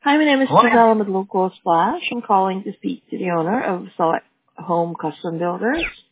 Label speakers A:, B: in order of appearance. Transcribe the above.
A: Hi, my name is
B: Hello?
A: Giselle with Local Splash. I'm calling to speak to the owner of Select Home Custom Builders.